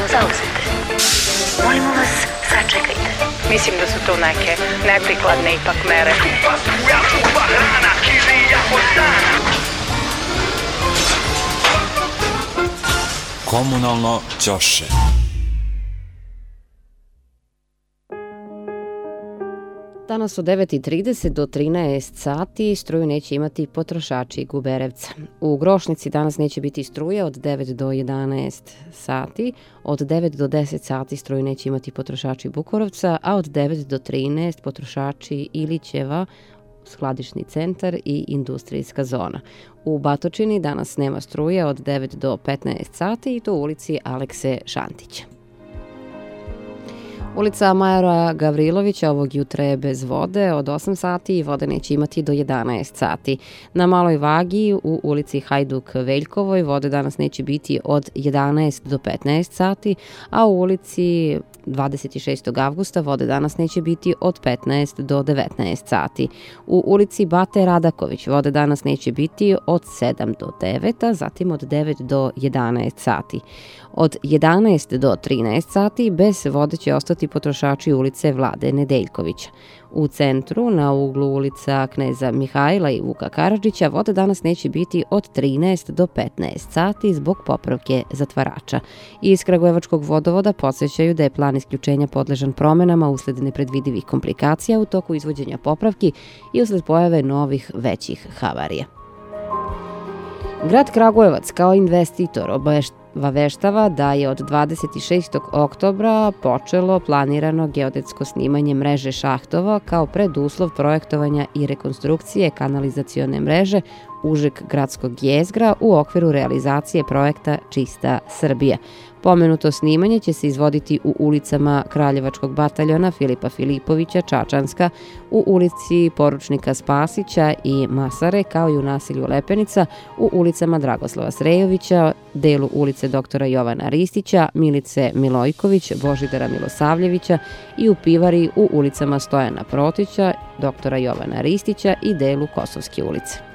zauzete. Molimo vas, sačekajte. Mislim da su to neke neprikladne ipak mere. Komunalno ćoše. Danas od 9:30 do 13 sati struju neće imati potrošači Guberevca. U Grošnici danas neće biti struje od 9 do 11 sati, od 9 do 10 sati struju neće imati potrošači Bukorovca, a od 9 do 13 potrošači Ilićeva, skladišni centar i industrijska zona. U Batočini danas nema struje od 9 do 15 sati i to u ulici Alekse Šantića. Ulica Majora Gavrilovića ovog jutra je bez vode od 8 sati i vode neće imati do 11 sati. Na Maloj Vagi u ulici Hajduk Veljkovoj vode danas neće biti od 11 do 15 sati, a u ulici 26. avgusta vode danas neće biti od 15 do 19 sati. U ulici Bate Radaković vode danas neće biti od 7 do 9, a zatim od 9 do 11 sati. Od 11 do 13 sati bez vode će ostati potrošači ulice Vlade Nedeljkovića. U centru, na uglu ulica Kneza Mihajla i Vuka Karadžića, vode danas neće biti od 13 do 15 sati zbog popravke zatvarača. Iz Kragujevačkog vodovoda podsjećaju da je plan isključenja podležan promenama usled nepredvidivih komplikacija u toku izvođenja popravki i usled pojave novih većih havarija. Grad Kragujevac kao investitor obaveštava da je od 26. oktobra počelo planirano geodetsko snimanje mreže šahtova kao preduslov projektovanja i rekonstrukcije kanalizacione mreže užeg gradskog jezgra u okviru realizacije projekta Čista Srbija. Pomenuto snimanje će se izvoditi u ulicama Kraljevačkog bataljona Filipa Filipovića, Čačanska, u ulici Poručnika Spasića i Masare, kao i u naselju Lepenica, u ulicama Dragoslava Srejovića, delu ulice doktora Jovana Ristića, Milice Milojković, Božidara Milosavljevića i u Pivari u ulicama Stojana Protića, doktora Jovana Ristića i delu Kosovske ulice.